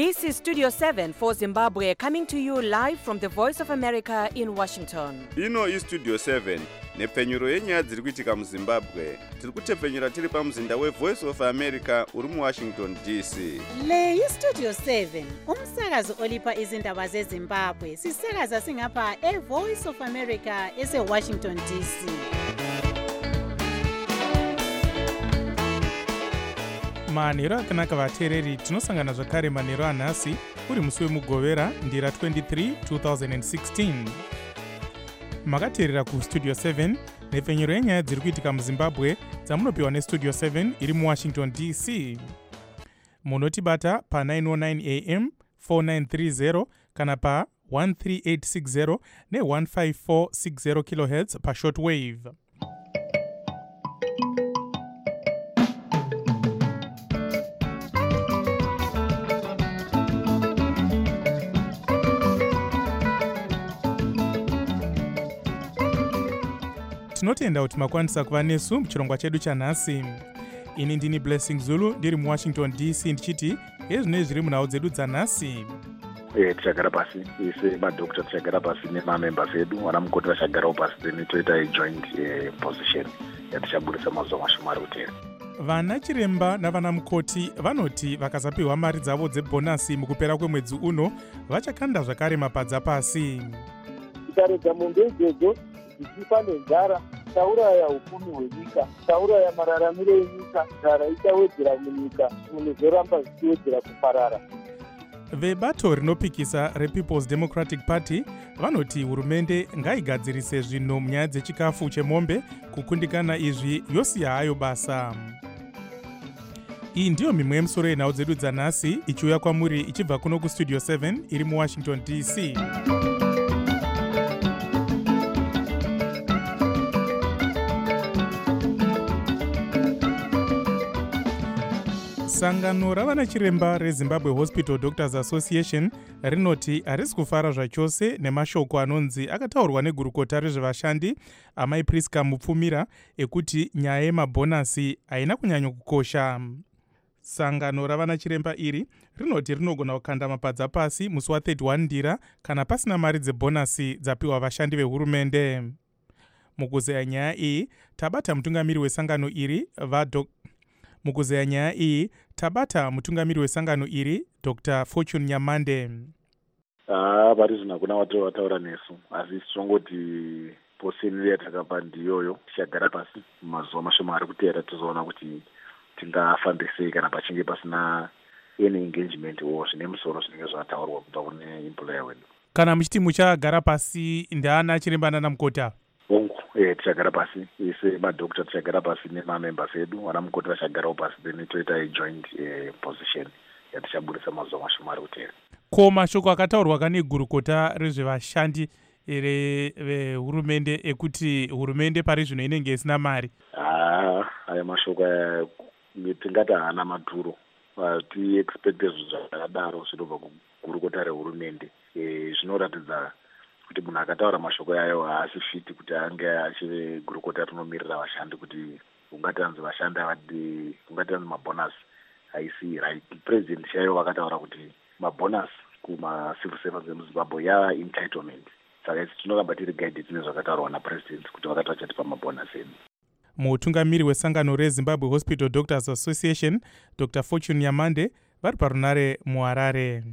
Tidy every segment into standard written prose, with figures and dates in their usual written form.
This is Studio 7 for Zimbabwe, coming to you live from the Voice of America in Washington. Ino iStudio 7 nepfenyuro yenyaya dziri kuitika muZimbabwe. Tiri kutepfenyura tiri pamuzinda weVoice of America uri muWashington DC. Le iStudio 7 umsakazo olipa izindaba zeZimbabwe. Sisakaza singapha eVoice of America eseWashington DC. manhero akanaka vateereri, tinosangana zvakare manhero anhasi uri musi wemugovera ndira 23 2016. makateerera kustudio 7 nepfenyuro yenyaya dziri kuitika muzimbabwe dzamunopiwa nestudio 7 iri muwashington dc. munotibata pa909 am 4930 kana pa 13860 ne15460 kHz pashortwave. tinotenda kuti makwanisa kuva nesu muchirongwa chedu chanhasi. ini ndini Blessing Zulu ndiri muwashington dc ndichiti ezvino zviri munhau dzedu dzanhasi. tichagara pasi ise madhokita tichagara pasi nemamembers edu vana mukoti vachagarawo pasi then toita joint position yatichaburisa mazuva mashoma ari kutera. vana chiremba navana mukoti vanoti vakasapiwa mari dzavo dzebhonasi mukupera kwemwedzi uno vachakanda zvakare mapadza pasi. tikaredza mombe idzodzo dzichifa nenzara tauraya upfumi hwenyika, tauraya mararamiro enyika, nzara ichawedzera munyika, munhu zoramba zvichiwedzera kuparara. vebato rinopikisa rePeople's Democratic Party vanoti hurumende ngaigadzirise zvinhu munyaya dzechikafu chemombe, kukundikana izvi yosiya hayo basa. iyi ndiyo mimwe yemusoro yenhau dzedu dzanhasi ichiuya kwamuri ichibva kuno kustudio 7 iri muwashington dc. sangano ravana chiremba reZimbabwe Hospital Doctors Association rinoti harisi kufara zvachose nemashoko anonzi akataurwa negurukota rezvevashandi amai Priska Mupfumira ekuti nyaya yemabhonasi haina kunyanya kukosha. sangano ravana chiremba iri rinoti rinogona kukanda mapadza pasi musi wa31 ndira kana pasina mari dzebhonasi dzapiwa vashandi vehurumende. mukuzeya nyaya iyi tabata mutungamiri wesangano iri mukuzeya nyaya iyi tabata mutungamiri wesangano iri Dr. Fortune Nyamande. pari zvino hakuna vataura nesu, asi tichongoti posini yatakapa ndiyoyo. tichagara pasi mazuva mashoma ari kuteera tizoona kuti tingafambe sei kana pachinge pasina any engagement o zvine musoro zvinenge zvataurwa kubva kune employer wedu. kana muchiti muchagara pasi ndaana chiremba nana mukota? tichagara pasi ise madhokita tichagara pasi nemamembers edu vana mukoti vachagarawo pasi then toita joint position yatichaburisa mazuva mashoma ari kutera. ko mashoko akataurwa kane gurukota rezvevashandi vehurumende ekuti hurumende pari zvino inenge isina mari? aya mashoko aya tingati haana madhuro. tiexpecte zvinhu zvakadaro zvinobva kugurukota rehurumende. zvinoratidza kuti munhu akataura mashoko yayo haasi fiti kuti ange achive gurukota rinomirira vashandi, kuti ungati anzi vashandi havadi, ungati anzi mabhonasi haisi right. president chaiyo vakataura kuti mabhonasi kumacivil servants emuzimbabwe yava entitlement. saka isi tinoramba tiri guide tine zvakataurwa napresident kuti vakati vachatipa mabhonasi edu. mutungamiri wesangano reZimbabwe Hospital Doctors Association Dr. Fortune Nyamande vari parunare muHarare.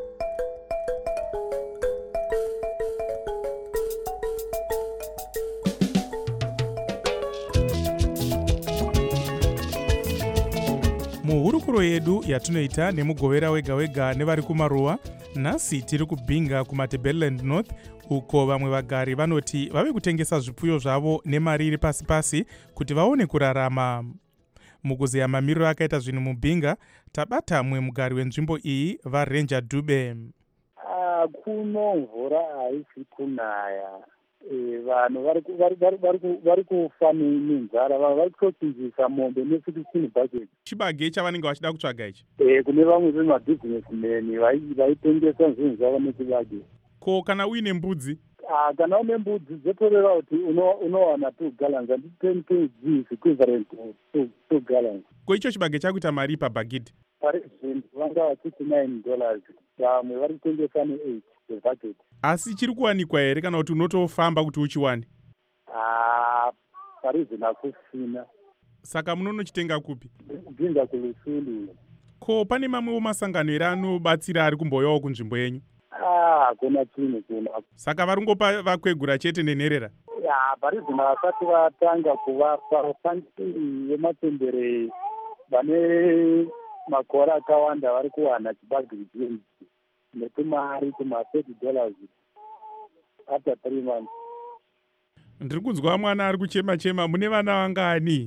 muhurukuro yedu yatinoita nemugovera wega wega nevari kumaruwa, nhasi tiri kubhinga kumatabeleland north uko vamwe vagari vanoti vave kutengesa zvipfuyo zvavo nemari iri pasi pasi kuti vaone kurarama. mukuzeya mamiriro akaita zvinhu mubhinga tabata mumwe mugari wenzvimbo iyi vaRanger Dube. kuno mvura haisi kunaya, vanhu vari kufa nenzara, vari kutochinjisa mombe ne16 budget. chibage chavanenge vachida kutsvaga ichi? kune vamwe vemabusinessmen vaitengesa zvinhu zvavo nechibage. ko kana uine mbudzi? kana une mbudzi dzotoreva kuti unowana 2 gallons and 10 kg equivalent to 2 gallons. ko icho chibage chakuita mari pabhagidhi? parizveni vanga vachiti $9, vamwe vari kutengesa ne8 zvebhaketi. Asi chiri kuwanikwa here kana kuti unotofamba kuti uchiwane? Parizveni hakusina. Saka munonochitenga kupi? Kubhinga kulusulu. Ko pane mamwewo masangano here anobatsira ari kumboyawo kunzvimbo yenyu? Hakuna chimwe kuna. Saka vari kungopa vakwegura chete nenherera? Parizveni vasati vatanga kuvapa pandiri yematembere vane makore akawanda vari kuwana chibagiri chenzi netumari $30 after 3 months. Ndiri kunzwa mwana ari kuchema-chema. Mune vana vangani?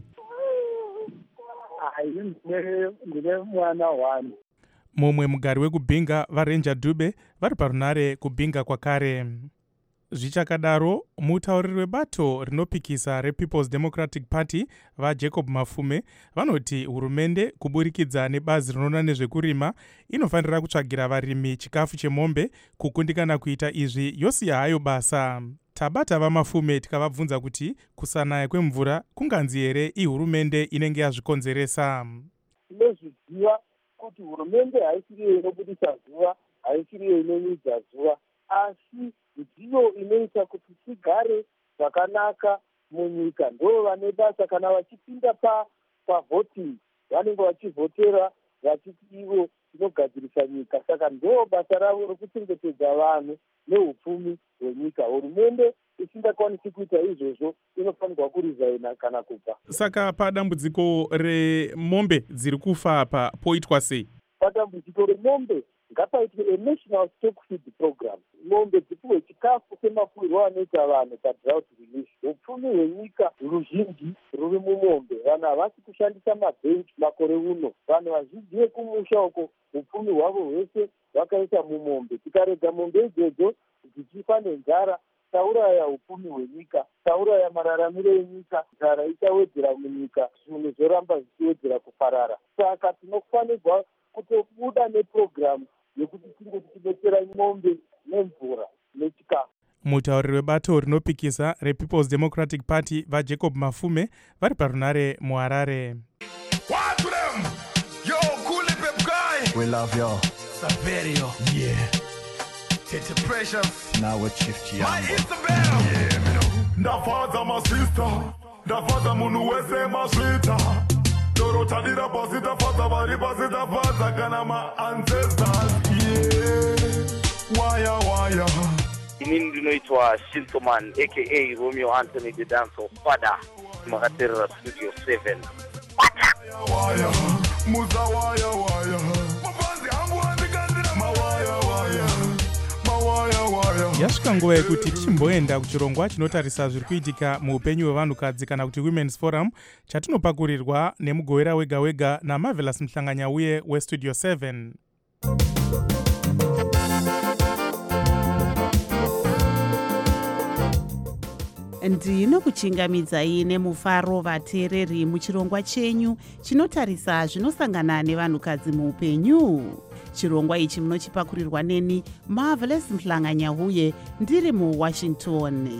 Ndine mwana 1. Mumwe mugari wekubhinga vaRanger Dube vari parunare kubhinga kwakare. Zvichakadaro, mutauriri webato rinopikisa rePeople's Democratic Party vaJacob Mafume vanoti hurumende kuburikidza nebazi rinoona nezvekurima inofanira kutsvagira varimi chikafu chemombe. Kukundikana kuita izvi yosiya hayo basa. Tabata vaMafume tikavabvunza kuti kusanaya kwemvura kunganzi here ihurumende inenge yazvikonzeresa. Tinozviziva kuti hurumende haisiriyo inobudisa zuva, haisiriyo inonyudza zuva, asi ndiyo inoita kuti tigare zvakanaka munyika. Ndo vane basa kana vachipinda pavoting vanenge vachivhotera vachiti ivo inogadzirisa nyika. Saka ndo basa ravo rokuchengetedza vanhu neupfumi hwenyika. Hurumende isingakwanisi kuita izvozvo inofanirwa kurizaina kana kubva. Saka padambudziko remombe dziri kufa apa poitwa sei? Padambudziko remombe ngapaitwe a-national stock feed program. Mombe dzipiwe chikafu semafuriro anoita vanhu padrought relief. Upfumi hwenyika ruzhinji ruri mumombe. Vanhu havasi kushandisa mabhenki makore uno. Vanhu vazhinji vekumusha uko upfumi hwavo hwese vakaisa mumombe. Tikarega mombe idzodzo dzichifa nenzara, tauraya upfumi hwenyika, tauraya mararamiro enyika, nzara ichawedzera munyika, zvinhu zvoramba zvichiwedzera kuparara. Saka tinofanirwa kutobuda nepurogiramu yekuti tingoti tidetsera mombe nemvura nechikafu. Mutauriri webato rinopikisa rePeople's Democratic Party vaJacob Mafume vari parunare muHarare. We love you. Saverio. Yeah. Tete Precious. Now with Chief Chiambo. My Isabel. Yeah, me know. Ndafaza my sister. Ndafaza munu wese maswita. Dorota dira pasita faza vari pasita faza kana my ancestors. Yeah. Waya. Inini ndinoitwa Shintoman aka Romeo Anthony the Dancer Father. Makaterera Studio 7. Waya. Muza waya. Yasvika nguva yekuti tichimboenda kuchirongwa chinotarisa zviri kuitika muupenyu hwevanhukadzi kana kuti Women's Forum chatinopakurirwa nemugowera wega naMarvelous Mhlanganyauye weStudio 7. Ndinokuchingamidzai nemufaro vateereri muchirongwa chenyu chinotarisa zvinosangana nevanhukadzi muupenyu. Chirongwa ichi munochipakurirwa neni Marvelous Mhlanganyauye ndiri muWashington.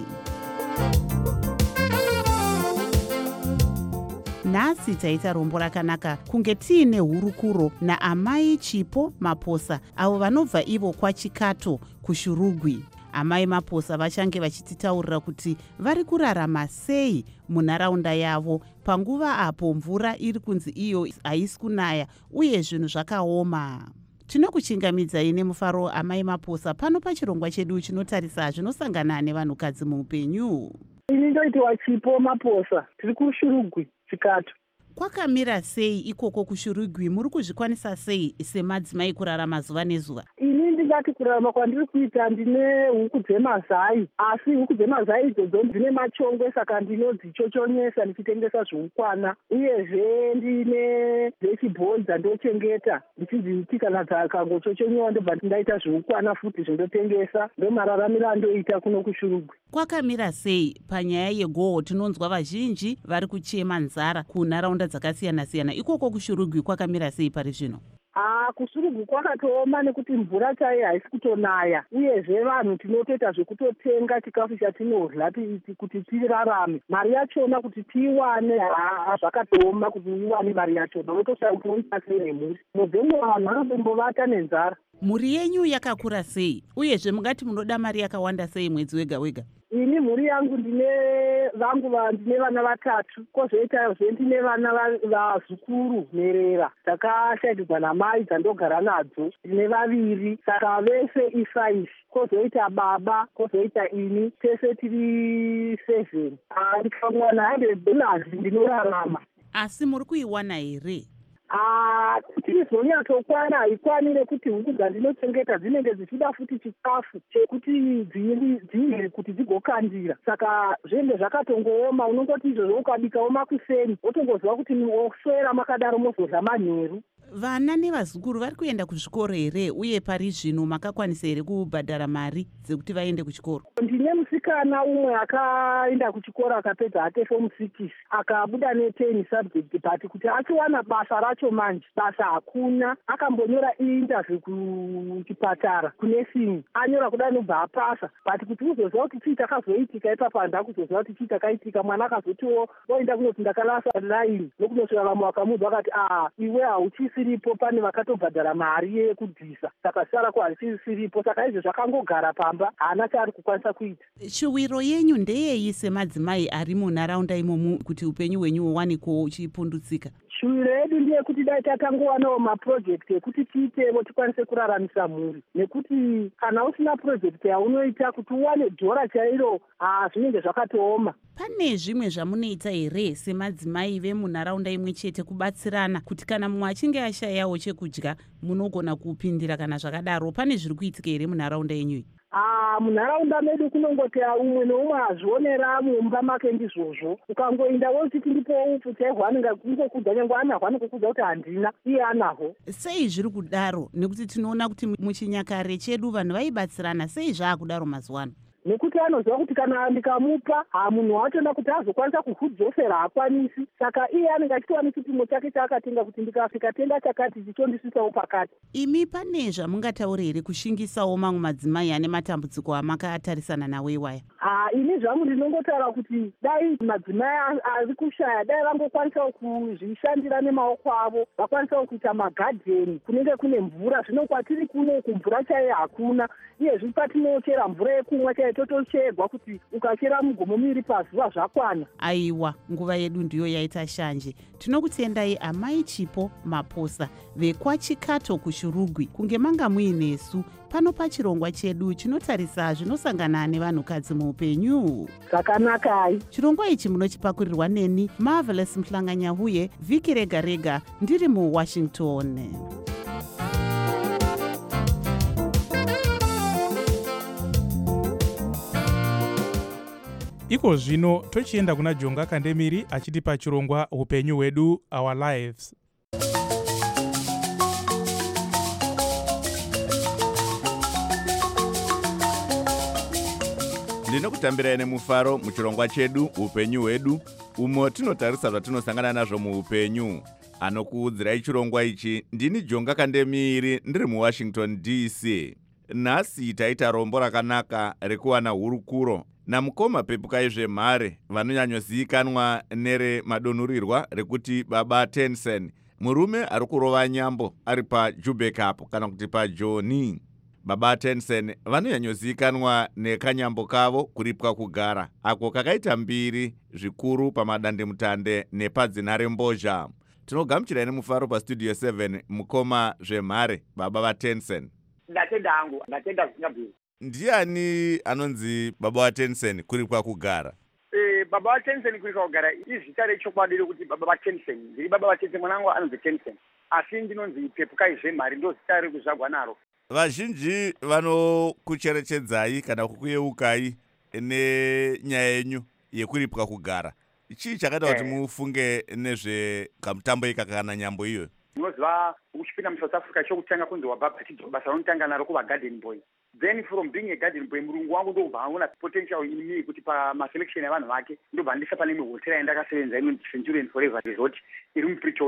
Nhasi taita rombo rakanaka kunge tiine hurukuro naamai Chipo Maposa avo vanobva ivo kwaChikato kuShurugwi. Amai Maposa vachange vachititaurira kuti vari kurarama sei munharaunda yavo panguva apo mvura iri kunzi iyo haisi kunaya uye zvinhu zvakaoma. Tinokuchingamidzai nemufaro amai Maposa pano pachirongwa chedu chinotarisa zvinosangana nevanhukadzi muupenyu. Ini ndoitwa Chipo Maposa, tiri kuShurugwi Chikato. Kwakamira sei ikoko kuShurugwi? Muri kuzvikwanisa sei semadzimai kurarama zuva nezuva? Ini ndingati kurarama kwandiri kuita ndine huku dzemazai, asi huku dzemazai idzodzo ndine machongwe, saka ndinodzichochonyesa ndichitengesa zvoukwana, uyezve ndine dzechibhoni dzandochengeta ndichidziti kana dzakangochochonyewa ndobva ndaita zvoukwana futi zvindotengesa. Ndomararamiro andoita kuno kuShurugwi. Kwakamira sei panyaya yegoho? Tinonzwa vazhinji vari kuchema nzara kunharaunda dzakasiyana-siyana. Ikoko kuShurugwi kwakamira sei pari zvino? kusurugu kwakatooma nekuti mvura chaiyo haisi kutonaya, uyezve vanhu tinotoita zvekutotenga chikafu chatinorya kuti tirarame. Mari yachona kuti tiiwane zvakatooma kuti uiwane mari yachona, unotoita sei nemhuri. Muvhemo vanhu vanotombovata nenzara. Mhuri yenyu yakakura sei, uyezve mungati munoda mari yakawanda sei mwedzi wega wega? Ini mhuri yangu ndine vana vatatu, kozoitazve ndine vana vazukuru nherera dzakashayikirwa namai dzandogara nadzo, ndine 2, saka vese i5, kozoita baba, kozoita ini, tese tiri 7. Ndikamwana $100 ndinorarama. Asi muri kuiwana here? Tirizonyatsokwana, haikwanire kuti huku dzandinochengeta dzinenge dzichida futi chikafu chekuti dzirye kuti dzigokandira. Saka zvenge zvakatongooma, unongoti izvozvo ukabikawo makuseni wotongoziva kuti oswera makadaro mozorya manheru. Vana nevazukuru vari kuenda kuzvikoro here, uye pari zvino makakwanisa here kubhadhara mari dzekuti vaende kuchikoro? Ndine musikana umwe akaenda kuchikoro akapedza hake form 6 akabuda ne10 subject, but kuti achiwana basa racho manje basa hakuna. Akambonyora interview kuchipatara kunesini, anyora kuda nobva apasa, but kuti uzoziva kuti chii chakazoitika ipapo handina kuzoziva kuti chii chakaitika. Mwana akazotiwo oenda kunoti ndakalasa line nokunosvika vamwe vakamuudza vakati iwe hauchisiripo, pane vakatobhadhara mari yekudhisa, saka zita rako harisiripo. Saka izvo zvakangogara pamba, haana chaari kukwanisa kuita. Shuwiro yenyu ndeyei semadzimai ari munharaunda imomo kuti upenyu hwenyu huwaniko uchipundutsika? Shuwiro yedu ndeyekuti dai tatangowanawo mapurojekiti ekuti tiitewo tikwanise kuraramisa mhuri, nekuti kana usina purojekiti yaunoita kuti uwane dhora chairo zvinenge zvakatooma. Pane zvimwe zvamunoita here semadzimai vemunharaunda imwe chete kubatsirana kuti kana mumwe achinge ashayawo chekudya munogona kupindira kana zvakadaro? Pane zviri kuitika here munharaunda yenyu? Munharaunda medu kunongoti umwe neumwe azvionera mumba make ndizvozvo. Ukangoenda wochiti ndipo upu chaihwo anenge kungokudza, nyange anahwo anokukudza kuti handina, iye anahwo. Sei zviri kudaro? Nekuti tinoona kuti muchinyakare chedu vanhu vaibatsirana. Sei zvaakudaro mazuva ano? Nekuti anoziva kuti kana ndikamupa munhu wachoda kuti azokwanisa kuhudzosera haakwanisi, saka iye anenge achitowana chipimo chake chaakatenga kuti ndikatenga chakati chichondisisawo pakati. Imi pane zvamungataura here kushingisawo mamwe madzimai ane matambudziko amakatarisana nawo iwaya? Ini zvangu ndinongotaura kuti dai madzimai ari kushaya dai vangokwanisawo kuzvishandira nemaoko avo, vakwanisawo kuita magadheni kunenge kune mvura. Zvino kwatiri kuno kumvura chaiyo hakuna, iyezvi patinochera mvura yekumwa chaiyo totocherwa kuti ukachera mugomo miri pazuva zvakwana. Aiwa, nguva yedu ndiyo yaita shanje. Tinokutendai Amai Chipo Maposa vekwachikato kuShurugwi kunge manga muinesu pano pachirongwa chedu chinotarisa zvinosangana nevanhukadzi muupenyu. Zvakanaka. Chirongwa ichi munochipakurirwa neni Marvelous Mhlanganyahuye, vhiki rega rega ndiri muWashington. Iko zvino tochienda kuna Jonga Kandemiri achitipa chirongwa upenyu hwedu, Our Lives. Ndinokutambirai nemufaro muchirongwa chedu upenyu hwedu, umo tinotarisa zvatinosangana nazvo muupenyu. Anokuudzirai chirongwa ichi ndini Jonga Kandemiri ndiri muWashington DC. Nhasi taita rombo rakanaka rekuwana hurukuro namukoma pepukai zvemhare vanonyanyozivikanwa neremadonhurirwa rekuti Baba Tensen, murume ari kurova nyambo ari paJubekapo kana kuti paJoni. Baba Tensen vanonyanyozivikanwa nekanyambo kavo kuripwa kugara, ako kakaita mbiri zvikuru pamadandemutande nepadzinharembozha. Tinogamuchirai nemufaro pastudio 7 mukoma zvemhare Baba vaTensen. Ndatenda hangu, ndatenda zvinyabviri. Ndiani anonzi Baba vaTensen kuripwa kugara? Baba vaTensen kuripwa kugara izita rechokwadi rekuti Baba vaTensen. Ndiri Baba vaTensen, mwanangu anonzi Tensen. Asi ndinonzi Pepukai zvemhari, ndo zita rekuzvagwa naro. Vazhinji vanokucherechedzai kana kukuyeukai nenyaya yenyu yekuripwa kugara. Chii chakaita kuti mufunge nezvekamutambo ika kana nyambo iyoyo? Ndinoziva uchipinda muSouth Africa chokutanga kunzi wabhabhatizwa, basa rinotanga naro kuva garden boy. Then from being a garden boy, murungu wangu ndobva aona potential in me kuti pamaselection yavanhu vake ndobva ndisa pane imwe hotera yandakasevenza inonzi Centurion Forever Resort iri muPretoria.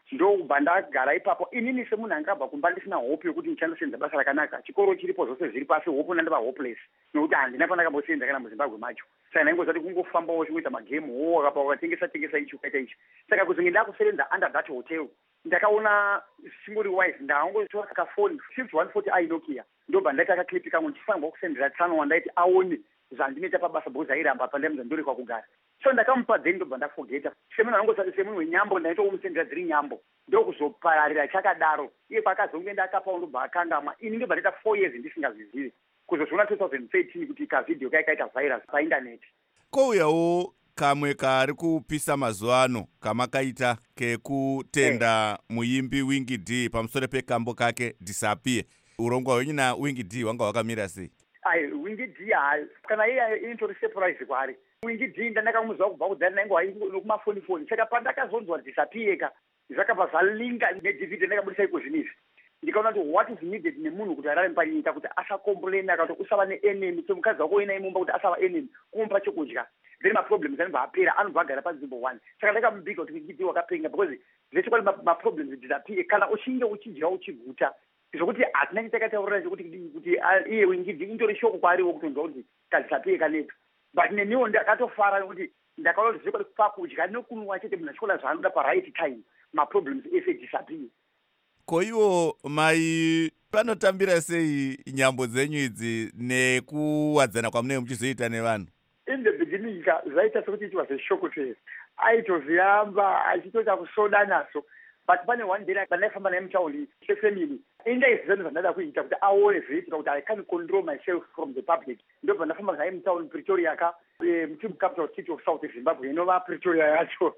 ndokubva ndagara ipapo. Inini semunhu angabva kumba ndisina hope yokuti ndichandosenza basa rakanaka, chikoro chiripo zvose zviri pasi, hope ndandava hopeless nokuti handina pandakambosenza kana muZimbabwe macho. Saka ndaingozati kungofambawo chikuita magemu wakapa wakatengesa ichi ukaita ichi. Saka kuzonge ndakuserenza under that hotel ndakaona singori wise ndaangotora kakafoni 5140i Nokia ndobva ndaita kaklipi kangu ndichifanirwa kusendera tsano wandaiti aone zvandinoita pabasa bhoza airamba pandamudza ndori kwakugara. So ndakamupa then ndobva ndafogeta semunhu anongosati semunhu wenyambo ndaitomusendera dziri nyambo ndokuzopararira chakadaro. Iye pakazongoenda akapawo ndobva akangamwa. Ini ndobva ndaita 4 years ndisingazvizivi kuzozviona 2013 kuti kavhidhiyo kaikaita virus paindaneti. Kouyawo kamwe kari kupisa mazuva ano kamakaita kekutenda muimbi Wingy D pamusoro pekambo kake Disappear. Urongwa hwenyu naWingy D wanga wakamira sei? Wingy D hayi kana iye initori surprise kwari. Wingy D ndandakamuziva kubva kudhara naingwa nokumafoni. Saka pandakazonzwa Disappear zvakabva zvalinga nedivhidhi ndakabudisa iko zvinizvi. Ndikaona kuti what is needed nemunhu kuti ararame panyika kuti asakomplaina kana kuti usava neenemy semukadzi wako uina imumba kuti asava enemy kumupa chekudya. Then maproblems anobva apera anobva agara panzvimbo 1. Saka ndakamubika kuti Wingy D wakapenga because zvechokwadi maproblems Disappear kana uchinge uchidya uchiguta zvokuti hatina chitakataurira chokuti iye Wingy D indori shoko kwaariwo kutonzwa kuti kadisappear kanetu. But neniwo ndakatofara nokuti ndakaona kuti zvekwadi pakudya nokunwa chete munhu achikola zvaanoda paright time maproblems ese disappear. Koiwo mai panotambira sei nyambo dzenyu idzi nekuwadzana kwamunenge muchizoita nevanhu? In the beginning zvaita sekuti it was a shock to aitozviramba achitoita kusoda naso. But pane one day pandaifamba naye mutaundi sefamily indaiziva zvandada kuita kuti aone zviitika kuti I can control myself from the public. Ndobva ndafamba naye mutaundi Pretoria muchimu capital city of South Zimbabwe inova Pretoria yacho.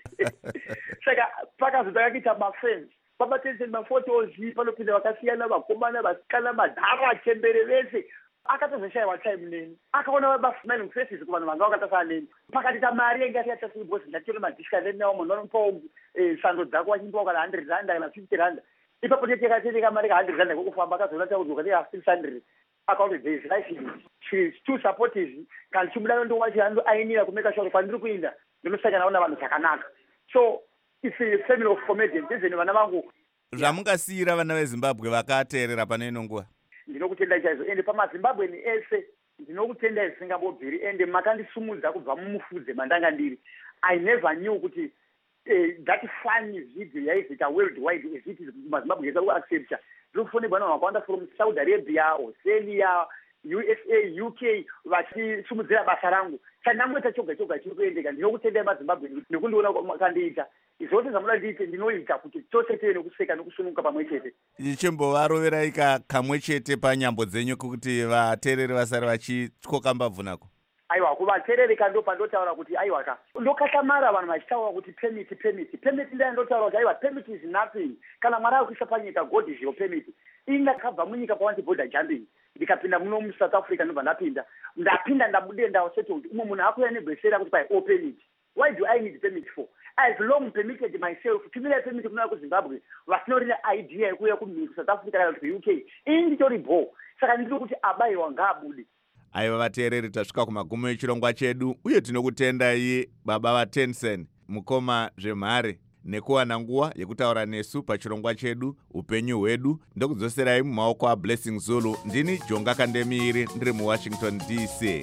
Saka pakazotanga kuita mafriends pabatenseni mafotos panopinda vakasiyana vakomana vasikana madhara chembere vese. Akatozoshayiwa time neni akaona basmiling faces kuvanhu vanga vakatasana neni pakatiita mari yanga yatasi because ndatore madhiska then nawo munhu vanomupawo sando dzako vachimbawo kana 100 rand kana 50 rand. Ipapo teteka mari ka 100 rand kokufamba akazoona takudzwa kuti 600 akaona there is life in it. She is too supportive kana chibuda ndowachi ainira kumeka sure pandiri kuinda ndinosaka naona vanhu zvakanaka. So it's a family of comedians. Izeni vana vangu zvamungasiyira vana veZimbabwe vakateerera pane ino nguva? Ndinokutenda chaizvo ende pamaZimbabweni ese ndinokutenda zvisingambobviri ende makandisumudza kubva mumufudze mandanga ndiri. I never knew kuti that funny video yaizoita worldwide eziti maZimbabwe esa kuaccepta. Zvokufonebwa navanhu vakawanda from Saudi Arabia, Australia, USA, UK vachisumudzira basa rangu. Saka ndangoita choga chiri kuendeka. Ndinokutendai maZimbabwe nekundiona makandiita. Izvose zvamuda ndiite ndinoita kuti tose tive nekuseka nekusununguka pamwe chete. Ichimbovarovera kamwe chete panyambo dzenyu kuti vateereri vasare vachityoka mbabvu nako? Aiwa kuvateereri kando pandotaura kuti aiwa ndokatsamara vanhu vachitaura kuti permit ndandotaura kuti aiwa permit is nothing. Kana Mwari akuisa panyika God is your permit. Ini ndakabva munyika pawanti border jumping ndikapinda muno muSouth Africa ndobva ndapinda ndabude ndaosettled umwe munhu akuya nebhesera kuti pai o permit. Why do I need permit for? I've long permitted myself to be permit kunaka kuZimbabwe vasinori idea yekuya kuSouth Africa kana ku UK. Ini nditori bo. Saka ndiri kuti abayiwa ngaabude. Aiva vateereri tasvika kumagumo echirongwa chedu uye tinokutendai baba vaTenson mukoma zvemhare nekuwana nguva yekutaura nesu pachirongwa chedu upenyu hwedu. Ndokudzoserai mumaoko aBlessing Zulu. Ndini Jonga Kandemiri ndiri muWashington DC.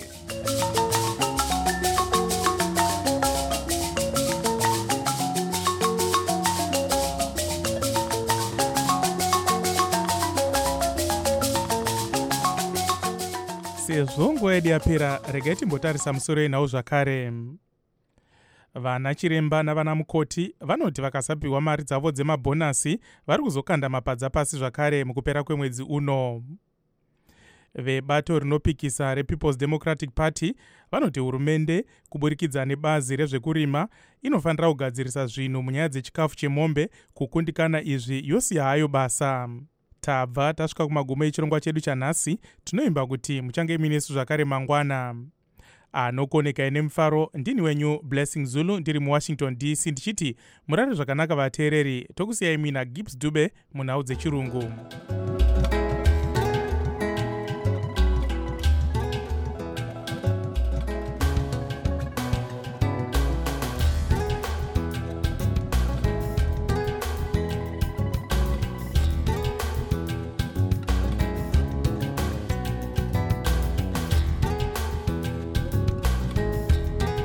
Sezvo nguva yedu yapera, regai timbotarisa musoro yenhau zvakare. Vana chiremba navana mukoti vanoti vakasapiwa mari dzavo dzemabhonasi vari kuzokanda mapadza pasi zvakare mukupera kwemwedzi uno. Vebato rinopikisa rePeople's Democratic Party vanoti hurumende kuburikidza nebazi rezvekurima inofanira kugadzirisa zvinhu munyaya dzechikafu chemombe. Kukundikana izvi yosiya hayo basa. Tabva tasvika kumagumo echirongwa chedu chanhasi. Tinoimba kuti muchange muinesu zvakare mangwana. Anokoneka ine mufaro ndini wenyu Blessing Zulu ndiri muWashington DC ndichiti murare zvakanaka vateereri. Tokusiyai mina Gibbs Dube munhau dzechirungu.